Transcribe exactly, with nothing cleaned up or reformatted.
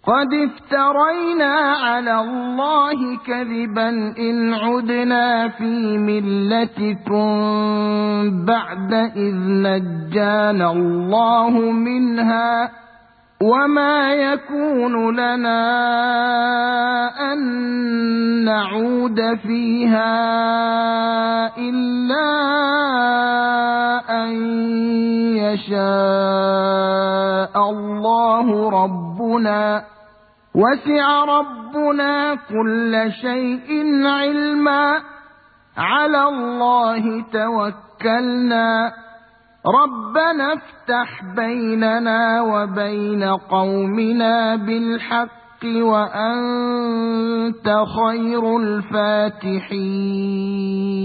قد افترينا على الله كذبا إن عدنا في ملتكم بعد إذ نجانا الله منها وما يكون لنا أن نعود فيها إلا أن يشاء الله ربنا وسع ربنا كل شيء علما على الله توكلنا ربنا افتح بيننا وبين قومنا بالحق وأنت خير الفاتحين